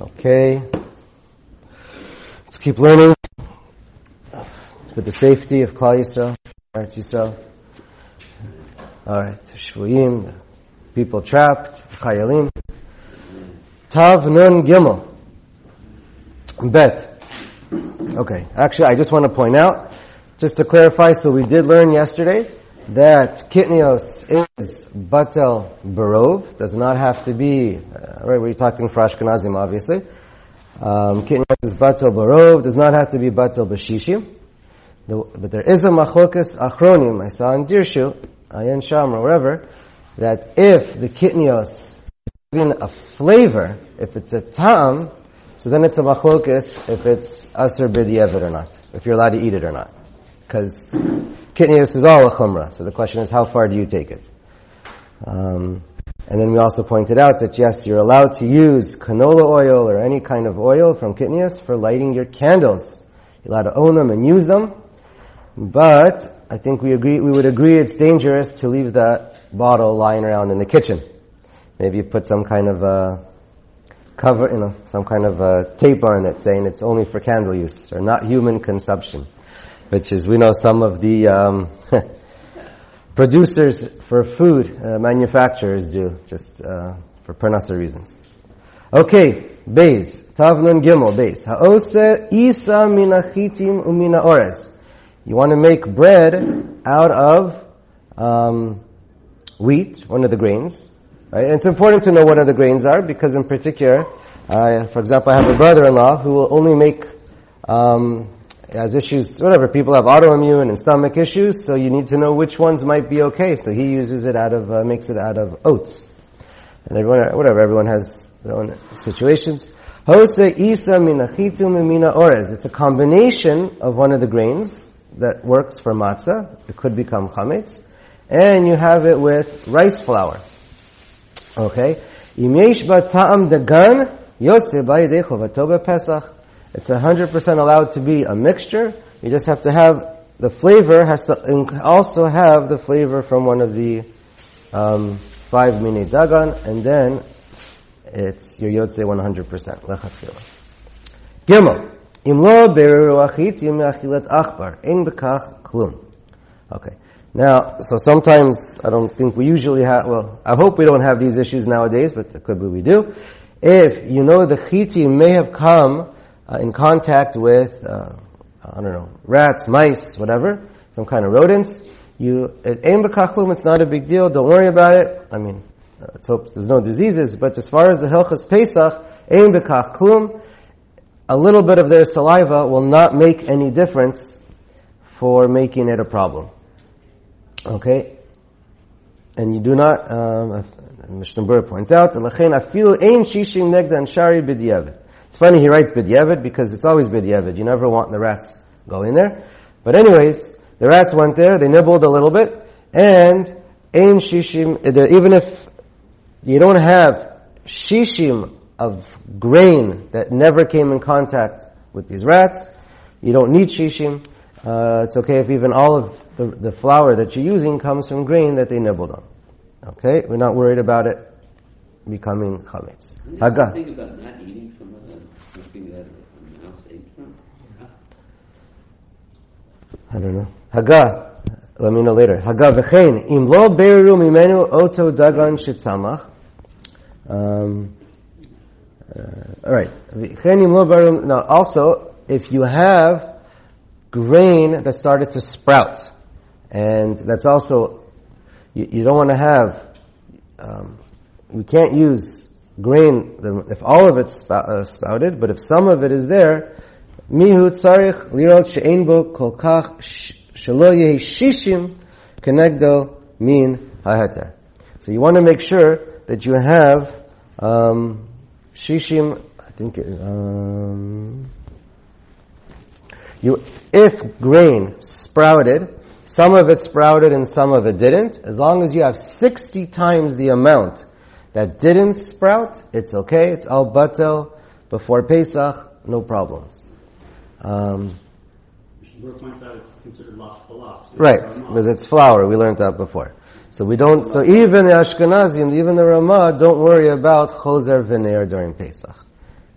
Okay. Let's keep learning for the safety of Klal Yisrael, Eretz Yisrael. Alright, Shvuim, the people trapped, Chayalim. Tav Nun Gimel. Bet. Okay, actually I just want to point out, just to clarify, so we did learn yesterday that Kitnios is Batel Barov, does not have to be, right, we're talking for Ashkenazim obviously. Kitnios is Batel Barov, does not have to be Batel Bashishim. But there is a Machlokas Achronim, I saw in Dirshu, Ayin Sham or wherever, that if the Kitnios is given a flavor, if it's a Ta'am, so then it's a Machlokas if it's Asr B'di'evet or not, if you're allowed to eat it or not. Because Kitnios is all a Chumrah, so the question is how far do you take it? And then we also pointed out that yes, you're allowed to use canola oil or any kind of oil from Kitnios for lighting your candles. You're allowed to own them and use them, but I think we would agree it's dangerous to leave that bottle lying around in the kitchen. Maybe you put some kind of cover, some kind of tape on it saying it's only for candle use or not human consumption, which is, we know some of the producers for food manufacturers do, just for parnasa reasons. Okay, Beis, Tav Nun Gimel, Beis. Ha'ose isa mina chitim umina ores. You want to make bread out of wheat, one of the grains. Right? And it's important to know what other grains are, because in particular, for example, I have a brother-in-law who will only make, has issues, whatever, people have autoimmune and stomach issues, so you need to know which ones might be okay. So he uses it makes it out of oats. And everyone has their own situations. Hose isa minachitum mina orez. It's a combination of one of the grains that works for matzah. It could become chametz. And you have it with rice flour. Okay? Im yesh ba ta'am dagan yotze ba'yedei chovato b'Pesach. It's 100% allowed to be a mixture. You just have to have, the flavor has to also have the flavor from one of the 5 mini dagan, and then it's your yotze 100%. Lechatchila. Gimel. Im lo bereru achit yim achilat achbar. Ein bekach klum. Okay. Now, so sometimes, I don't think we usually have, well, I hope we don't have these issues nowadays, but it could be we do. If you know the chitim may have come in contact with, rats, mice, whatever, some kind of rodents, ein bekach klum, it's not a big deal, don't worry about it. I mean, let's hope there's no diseases, but as far as the Hilchos Pesach, ein bekach klum, a little bit of their saliva will not make any difference for making it a problem. Okay? And you do not, Mishnah Berurah points out, it's funny he writes b'di'evet because it's always b'di'evet. You never want the rats go in there. But anyways, the rats went there, they nibbled a little bit, and ein shishim, even if you don't have shishim of grain that never came in contact with these rats, you don't need shishim. It's okay if even all of the flour that you're using comes from grain that they nibbled on. Okay? We're not worried about it becoming chametz. Haga. Think about not eating from something that a mouse ate from? I don't know. Haga. Let me know later. Haga v'chein. Im lo bereru mimenu oto dagan shetzamach. Alright. Now also, if you have grain that started to sprout, and that's also, you don't want to have, we can't use grain if all of it's sprouted, but if some of it is there, mihu tzarich lirot she'ein bo kol kach shelo yehi shishim kenegdo min haheter. So you want to make sure that you have shishim, I think, if grain sprouted, some of it sprouted and some of it didn't, as long as you have 60 times the amount that didn't sprout, it's okay, it's al batel, before Pesach, no problems. Berurah points out it's considered lost. Right, because it's flour, we learned that before. So even the Ashkenazim, even the Ramah, don't worry about chozer v'neir during Pesach.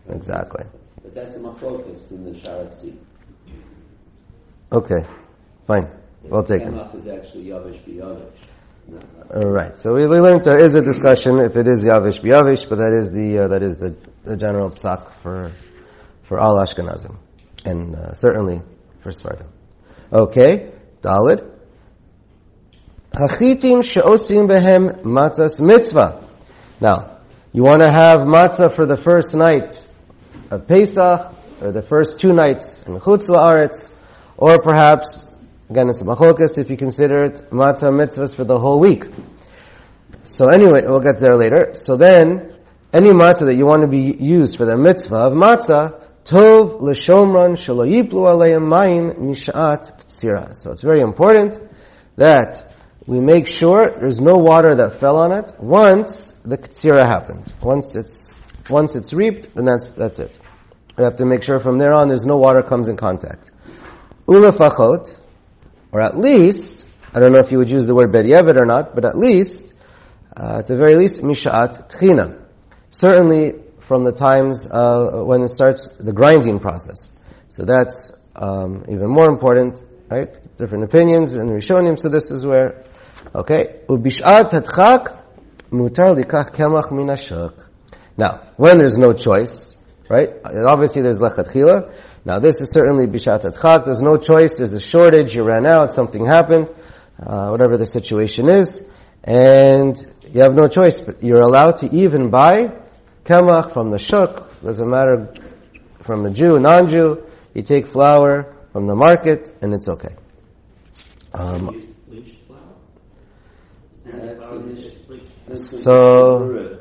Exactly. But that's a machlokas in the Sharatzi. Okay, fine. Well taken. Kemach is actually Yavish b'Yavish. All right. So we learned there is a discussion if it is Yavish b'Yavish, but that is the general psak for all Ashkenazim, and certainly for Sfardim. Okay, Dalid. Hachitim she'osim behem matzas mitzvah. Now, you want to have matzah for the first night of Pesach, or the first 2 nights in Chutz La'aretz, or perhaps, again, it's a machlokas if you consider it matzah mitzvahs for the whole week. So anyway, we'll get there later. So then, any matzah that you want to be used for the mitzvah of matzah, tov l'shomran shelo yiplu aleim mayim misha'at p'tzira. So it's very important that we make sure there's no water that fell on it once the ktsira happens. Once it's reaped, then that's it. We have to make sure from there on there's no water comes in contact. Ulefachot, or at least, I don't know if you would use the word bediavad or not, but at least, at the very least, misha'at tchina. Certainly from the times when it starts the grinding process. So that's even more important, right? Different opinions and Rishonim, so this is where, okay, ubish'at hadchak mutar likach kemach min hashuk. Now, when there's no choice, right? Obviously there's lechatchila. Now this is certainly bishat hadchak. There's no choice. There's a shortage. You ran out. Something happened. Whatever the situation is, and you have no choice. But you're allowed to even buy kemach from the shuk. Doesn't matter from the Jew, non-Jew. You take flour from the market, and it's okay. Bleached flour? So,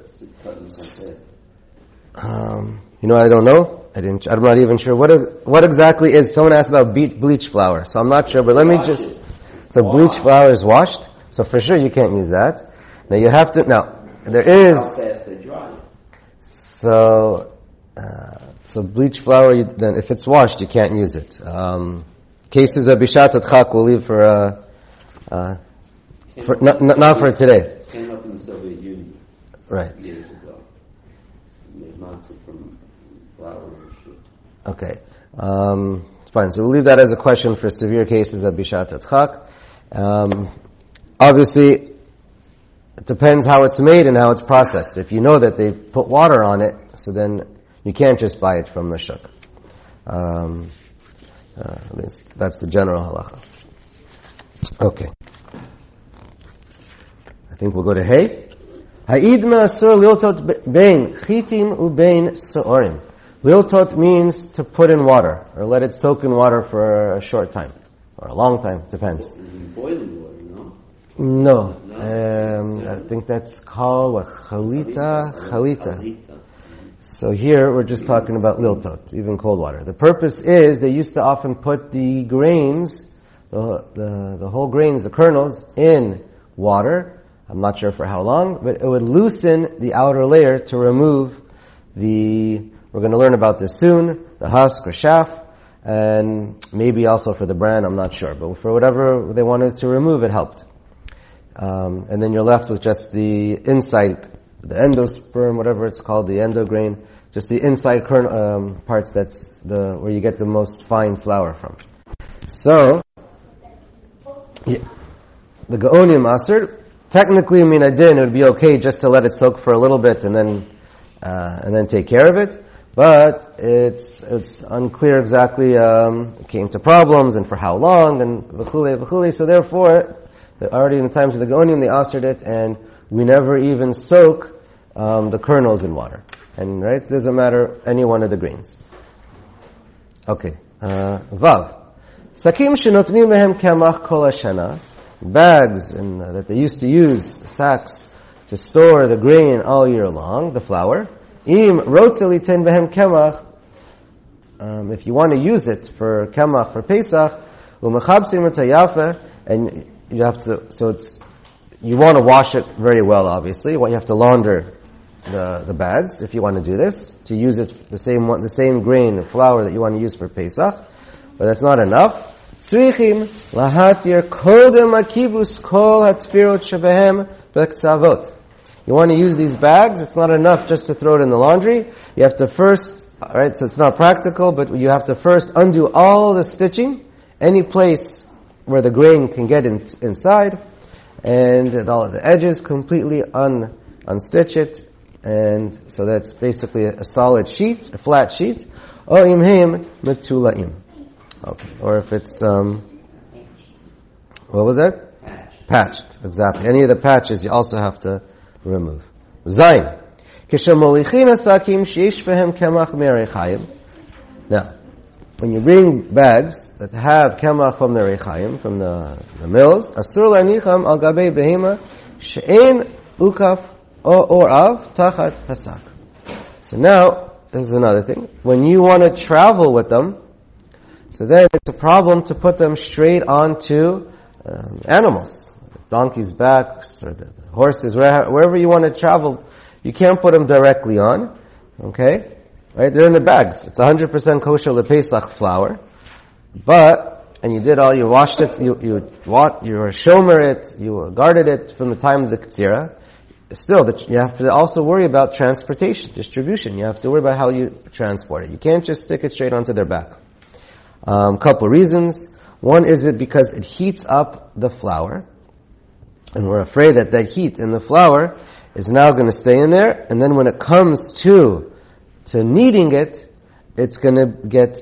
I don't know. I'm not even sure what exactly is. Someone asked about bleach flour, so I'm not sure. But let me just. So bleach flour is washed. So for sure you can't use that. Now you have to. Now there is. How fast they dry. So bleach flour. Then if it's washed, you can't use it. Cases of bishat hadchak we'll leave for not for today. Came up in the Soviet Union. Right. Years ago. Made matzah from flour and shit. Okay. It's fine. So we'll leave that as a question for severe cases of bishat hadchak. Obviously, it depends how it's made and how it's processed. If you know that they put water on it, so then you can't just buy it from the shuk. At least that's the general halacha. Okay. I think we'll go to Hey. Ha'id me'asur liltot bein chitim ubein se'orim. Liltot means to put in water, or let it soak in water for a short time, or a long time, depends. Boiling water, no? No. I think that's called chalita. So here we're just talking about liltot, even cold water. The purpose is they used to often put the grains, the whole grains, the kernels, in water. I'm not sure for how long, but it would loosen the outer layer to remove we're going to learn about this soon, the husk or chaff, and maybe also for the bran, I'm not sure. But for whatever they wanted to remove, it helped. And then you're left with just the inside, the endosperm, whatever it's called, the endograin, just the inside parts that's where you get the most fine flour from. So, yeah, the Gaonim Aser, technically, min adin, it would be okay just to let it soak for a little bit and then take care of it. But it's unclear exactly, it came to problems and for how long and v'chule. So therefore, already in the times of the Gaonim, they asered it, and we never even soak the kernels in water. And right, it doesn't matter any one of the grains. Okay, Vav. Sakim shenotnim mehem kemach kol hashana. Bags that they used to use, sacks, to store the grain all year long, the flour. Im rotzeli ten behem kemach. If you want to use it for kemach for Pesach, umechabsim tayafa, and you have to. So you want to wash it very well. Obviously, you have to launder the bags if you want to do this, to use it the same grain of flour that you want to use for Pesach. But that's not enough. Tzrichim lahatir kodem akivus kol hatfirot shebehem b'ktsavot. You want to use these bags, it's not enough just to throw it in the laundry. You have to first Alright, so it's not practical, but you have to first undo all the stitching, any place where the grain can get inside, and all of the edges completely unstitch it, and so that's basically a solid sheet, a flat sheet. Or imheim metulaim. Okay, or if it's what was that? Patched, exactly. Any of the patches you also have to remove. Zayin. Now, when you bring bags that have kemach from the rechaim, from the mills, asur lanicham al gabei behema she'en ukaf or av tachat hasak. So now, this is another thing. When you want to travel with them, so then it's a problem to put them straight onto animals, donkeys' backs or the horses, wherever you want to travel. You can't put them directly on, okay? Right? They're in the bags. It's 100% kosher lepesach flour, and you washed it, you shomer it, you guarded it from the time of the Ketzira. Still, you have to also worry about transportation, distribution. You have to worry about how you transport it. You can't just stick it straight onto their back. Couple reasons. One is it because it heats up the flour, and we're afraid that heat in the flour is now going to stay in there, and then when it comes to kneading it, it's going to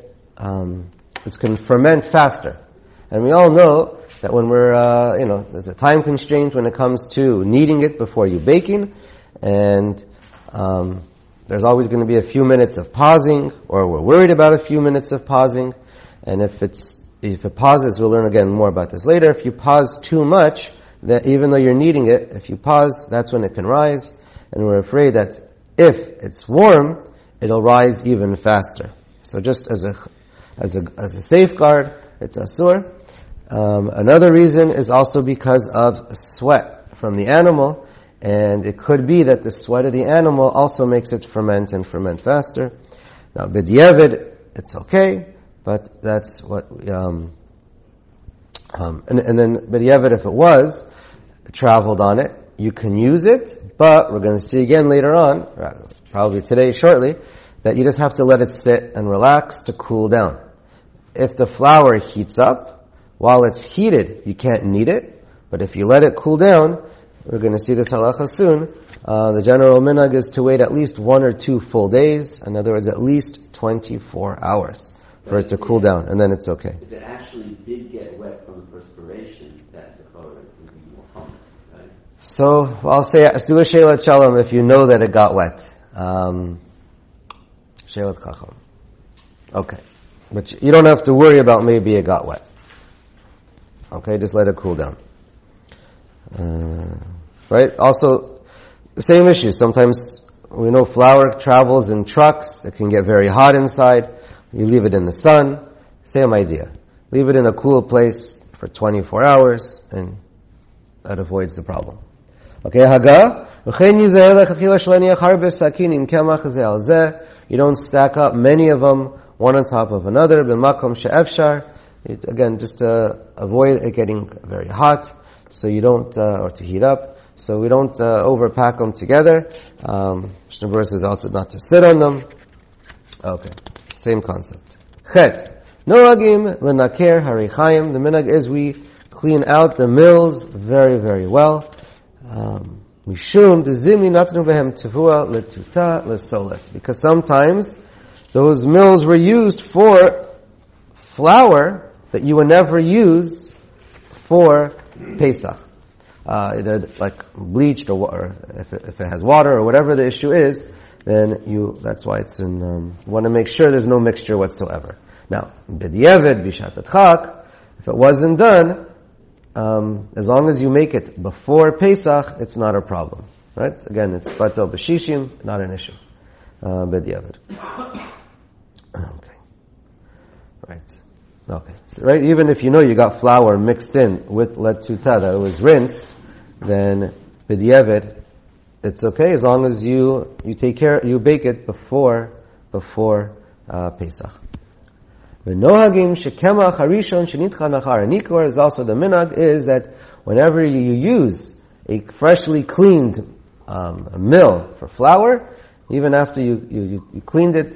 ferment faster. And we all know that when there's a time constraint when it comes to kneading it before you baking, and there's always going to be a few minutes of pausing, or we're worried about a few minutes of pausing, and if it pauses, we'll learn again more about this later. If you pause too much, that even though you're kneading it, if you pause, that's when it can rise, and we're afraid that if it's warm, it'll rise even faster. So just as a safeguard, it's asur. Another reason is also because of sweat from the animal, and it could be that the sweat of the animal also makes it ferment faster. Now, b'diavad, it's okay, but that's what, and then b'diavad, if it was traveled on it, you can use it, but we're going to see again later on, probably today shortly, that you just have to let it sit and relax to cool down. If the flour heats up, while it's heated, you can't knead it, but if you let it cool down, we're going to see this halacha soon, the general minhag is to wait at least 1 or 2 full days, in other words, at least 24 hours for it to cool down, and then it's okay. If it actually did get wet from the perspiration, that the color would be more common, right? So, I'll say, do a shelat shalom if you know that it got wet. Shelat chacham. Okay. But you don't have to worry about maybe it got wet. Okay, just let it cool down. Right? Also, the same issue. Sometimes we know flour travels in trucks. It can get very hot inside. You leave it in the sun. Same idea. Leave it in a cool place for 24 hours, and that avoids the problem. Okay, Haga. You don't stack up many of them, one on top of another. Again, just to avoid it getting very hot, so you don't, or to heat up, so we don't overpack them together. Mishnah Berurah says also not to sit on them. Okay, same concept. Chet. Noagim lenaker harichayim. The minhag is we clean out the mills very, very well. Mishum dezimni natnu behem tevua letuta lesolet. Because sometimes those mills were used for flour that you would never use for Pesach. Either like bleached or if it has water or whatever the issue is, then that's why it's in, you want to make sure there's no mixture whatsoever. Now, b'diavad, b'shat adchak, if it wasn't done, as long as you make it before Pesach, it's not a problem. Right? Again, it's batel b'shishim, not an issue. B'diavad. Okay. Right. Okay. So, right, even if you know you got flour mixed in with letuta that was rinsed, then b'diavad, it's okay as long as you bake it before Pesach. V'nohagim shekemach harishon shenitcha nachar. Nikor is also the minhag is that whenever you use a freshly cleaned mill for flour, even after you cleaned it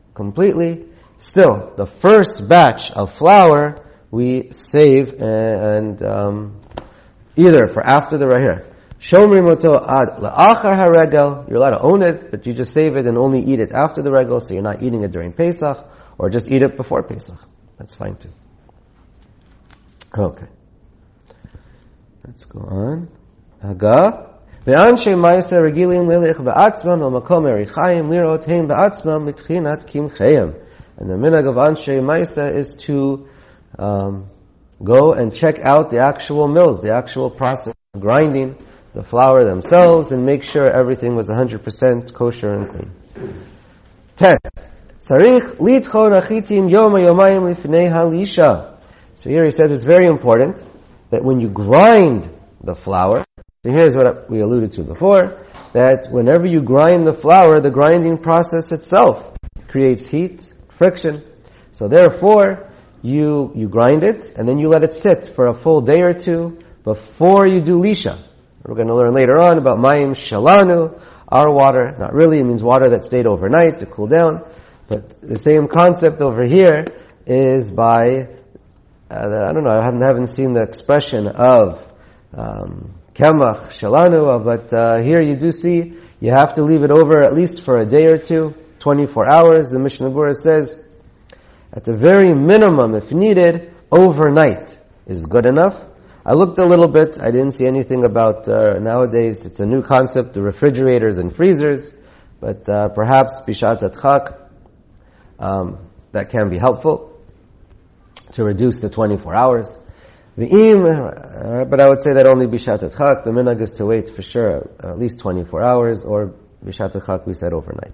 completely, still, the first batch of flour we save and either for after the rahir. Shomri moto ad la'achar haregel, you're allowed to own it, but you just save it and only eat it after the regel, so you're not eating it during Pesach, or just eat it before Pesach. That's fine too. Okay. Let's go on. Haga. Ve'anshe ma'aser regilim lilich ba'atzmam al-makom erichayim lirot heim ba'atzmam mitchinat kimchayim. And the minhag of anshe ma'aser is to go and check out the actual mills, the actual process of grinding the flour themselves, and make sure everything was 100% kosher and clean. Tet. Tzarich litchon achitim yom yomayim lifnei halisha. So here he says it's very important that when you grind the flour, so here's what we alluded to before, that whenever you grind the flour, the grinding process itself creates heat, friction. So therefore, you grind it, and then you let it sit for a full day or two before you do lisha. We're going to learn later on about mayim shalanu, our water. Not really, it means water that stayed overnight to cool down. But the same concept over here is by, I don't know, I haven't seen the expression of kemach shalanu, but here you do see you have to leave it over at least for a day or two, 24 hours. The Mishnah Berurah says, at the very minimum, if needed, overnight is good enough. I looked a little bit. I didn't see anything about nowadays. It's a new concept, the refrigerators and freezers. But perhaps bishat adchak, that can be helpful to reduce the 24 hours. But I would say that only bishat adchak. The minhag is to wait for sure at least 24 hours, or bishat adchak we said overnight.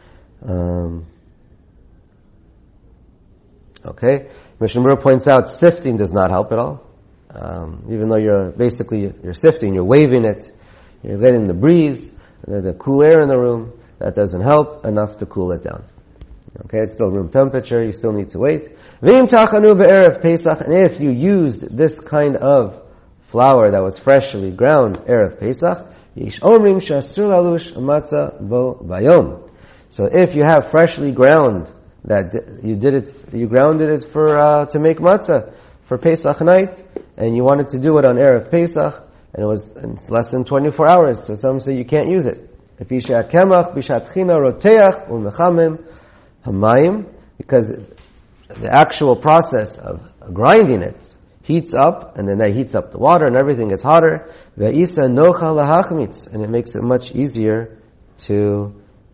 Okay. Mishnah Berurah points out sifting does not help at all. Even though you're sifting, you're waving it, you're letting the breeze, the cool air in the room, that doesn't help enough to cool it down. Okay, it's still room temperature, you still need to wait. V'im tachanu be'erev Pesach, and if you used this kind of flour that was freshly ground erev Pesach, yish omrim shasur lalush matzah bo bayom. So if you have freshly ground that you grounded it for to make matzah for Pesach night, and you wanted to do it on erev Pesach, and it's less than 24 hours, so some say you can't use it. If yishat kemach bishat china roteach umechamim hamayim, because the actual process of grinding it heats up, and then that heats up the water, and everything gets hotter. Ve'isa nocha lahachmitz, and it makes it much easier to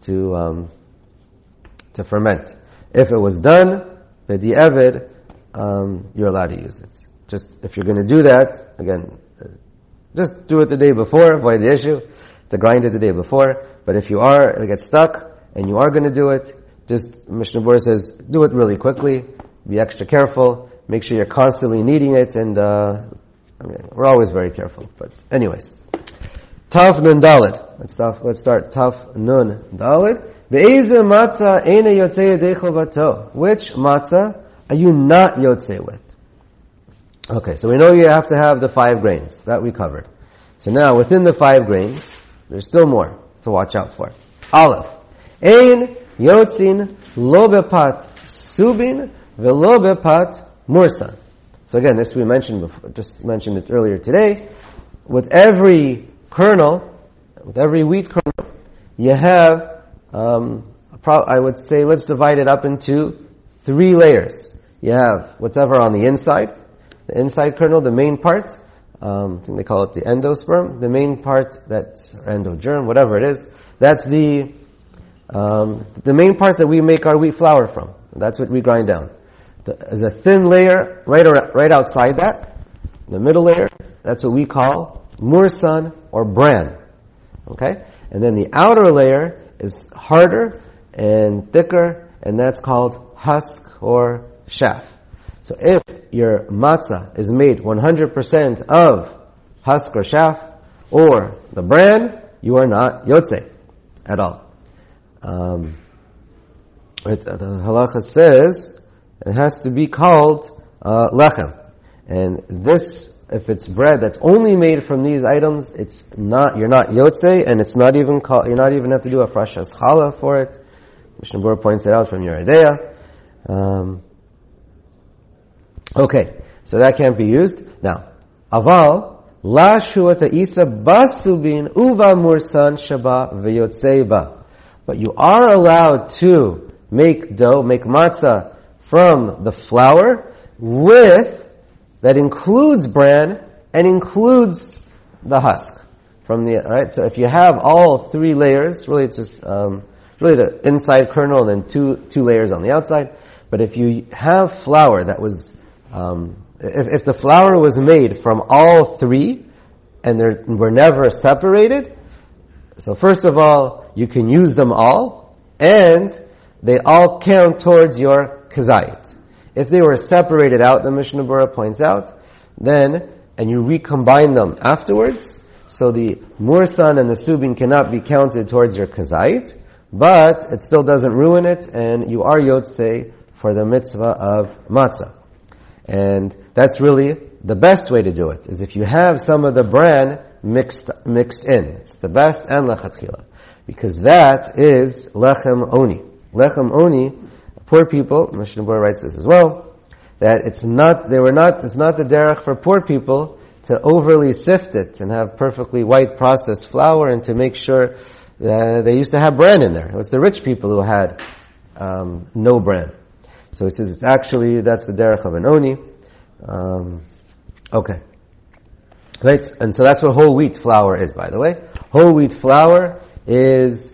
ferment. If it was done, v'di'evid, you're allowed to use it. Just, if you're going to do that, again, just do it the day before, avoid the issue, to grind it the day before. But if you get stuck, and you are going to do it, just, Mishnah Berurah says, do it really quickly, be extra careful, make sure you're constantly kneading it, and, we're always very careful. But anyways. Taf nun dalid. Let's start Taf nun dalid. Be'ezeh matzah eina yotzei yedei chovato. Which matzah are you not yotzei with? Okay, so we know you have to have the 5 grains. That we covered. So now, within the 5 grains, there's still more to watch out for. Aleph. Ein yotzin lo bepat subin velo bepat mursan. So again, this we mentioned before, just mentioned it earlier today. With every kernel, with every wheat kernel, you have, I would say, let's divide it up into 3 layers. You have whatever on the inside kernel, the main part, I think they call it the endosperm, the main part, that's endogerm, whatever it is, that's the main part that we make our wheat flour from. That's what we grind down. There's a thin layer right outside that, the middle layer, that's what we call mursan or bran. Okay? And then the outer layer is harder and thicker, and that's called husk or chaff. So if your matzah is made 100% of husk or chaff, or the bran, you are not yotzei at all. The halacha says it has to be called lechem. And this, if it's bread that's only made from these items, you're not yotzei, and it's not even called, you're not even have to do a frashas challah for it. Mishnah Berurah points it out from Yoreh Deah. Okay, so that can't be used. Now, aval, la shuata isa basubin uva mursan shaba v'yotzei. But you are allowed to make dough, make matzah from the flour that includes bran and includes the husk from the, right? So if you have all three layers, really it's just, really the inside kernel and then two layers on the outside. But if you have flour that was, if the flour was made from all three and they were never separated, so first of all, you can use them all and they all count towards your kazayit. If they were separated out, the Mishnah Berurah points out, then, and you recombine them afterwards, so the mursan and the subin cannot be counted towards your kazayit, but it still doesn't ruin it, and you are yotzei for the mitzvah of matzah. And that's really the best way to do it, is if you have some of the bran mixed in. It's the best and lechatchila. Because that is lechem oni. Lechem oni, poor people, Mishnah Berurah writes this as well, that it's not the derech for poor people to overly sift it and have perfectly white processed flour and to make sure that they used to have bran in there. It was the rich people who had no bran. So he says that's the derech of an oni. Okay. Right? And so that's what whole wheat flour is, by the way. Whole wheat flour is,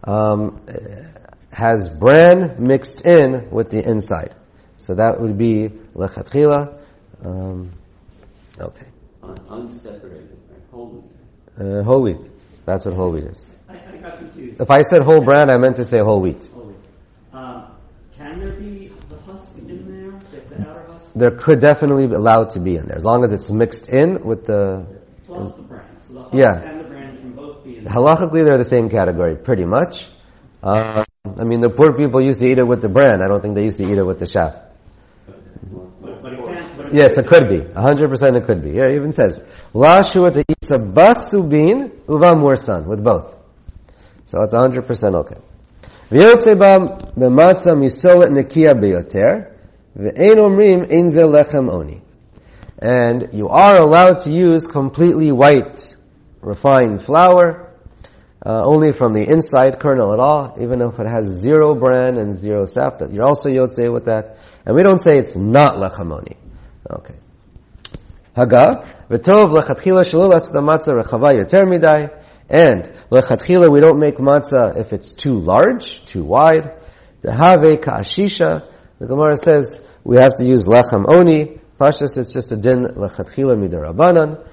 has bran mixed in with the inside. So that would be lechatchila. Okay. Unseparated, right? Whole wheat. Whole wheat. That's what whole wheat is. I got confused. If I said whole bran, I meant to say whole wheat. Whole wheat. Can there be the husk in there? The outer husk? There could definitely be allowed to be in there, as long as it's mixed in with the... Plus the bran. So the husk and the bran can both be in there. Halachically, they're the same category, pretty much. I mean, the poor people used to eat it with the bran. I don't think they used to eat it with the shaf. But it can't. Yes, it could be. 100% it could be. Yeah, it even says, La shuat isa basubin uva mursan, with both. So it's 100% okay. V'yotze ba b'matzah misolet nekiya beyoter, v'ein omrim ein ze lechem oni. And you are allowed to use completely white, refined flour, only from the inside kernel at all, even if it has zero bran and zero saf, that you're also yotzei with that. And we don't say it's not lechem oni. Okay. Haga, v'tov lechatchila shelo las matzah rechava yoter midai. And lechatchila, we don't make matzah if it's too large, too wide. The have ka'ashisha, the Gemara says we have to use lechem oni. Pashas, it's just a din lechatchila midarabanan.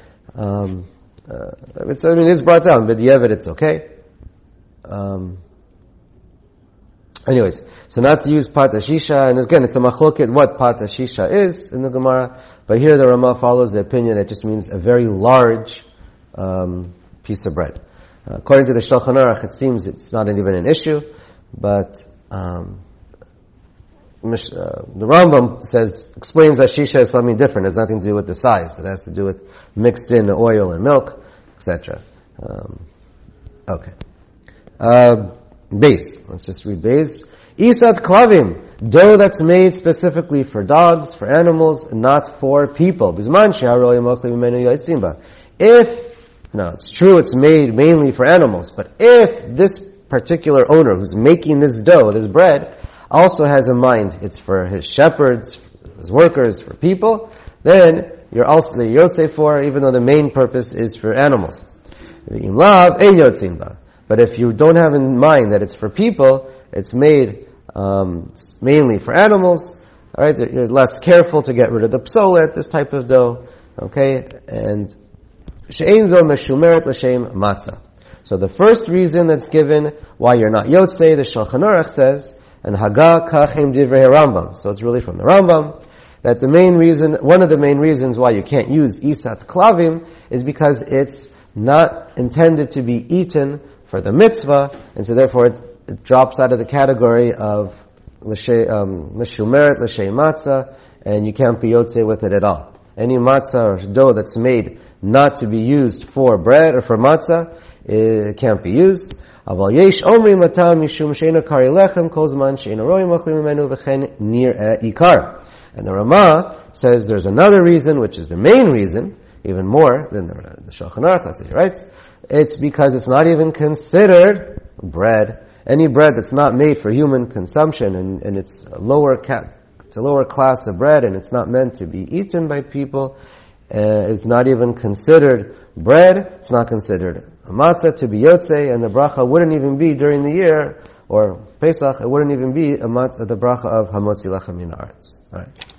It's brought down, but yevet it's okay. Anyways, so not to use pat ashisha, and again, it's a machloket what pat ashisha is in the Gemara, but here the Rama follows the opinion that it just means a very large piece of bread. According to the Shulchan Aruch, it seems it's not even an issue, but the Rambam explains that shisha is something different. It has nothing to do with the size. It has to do with mixed in oil and milk, etc. Okay. Base. Let's just read base. Isat klavim. Dough that's made specifically for dogs, for animals, not for people. It's true it's made mainly for animals, but if this particular owner who's making this dough, this bread, also has in mind it's for his shepherds, his workers, for people, then you're also the yotzei for, even though the main purpose is for animals. But if you don't have in mind that it's for people, it's made mainly for animals, alright, you're less careful to get rid of the psolet, this type of dough, okay, and she'enzo meshumeret l'shem matzah. So the first reason that's given why you're not yotzei, the Shulchan Aruch says, and Haga kachem divrei Rambam. So it's really from the Rambam that one of the main reasons why you can't use isat klavim is because it's not intended to be eaten for the mitzvah, and so therefore it drops out of the category of meshumeret l'shem matzah, and you can't be yotzei with it at all. Any matzah or dough that's made not to be used for bread or for matzah it can't be used. Aval yesh omri matam mishum sheina kari lechem kol zman sheina roim achlim mimenu v'chen nir ikar. And the Rama says there's another reason, which is the main reason, even more than the Shulchan Aruch, that's what he writes. It's because it's not even considered bread. Any bread that's not made for human consumption, and it's a lower class of bread, and it's not meant to be eaten by people, it's not even considered bread. It's not considered a matzah to be yotzei, and the bracha wouldn't even be during the year, or Pesach, it wouldn't even be the bracha of hamotzi lechem min haaretz. All right.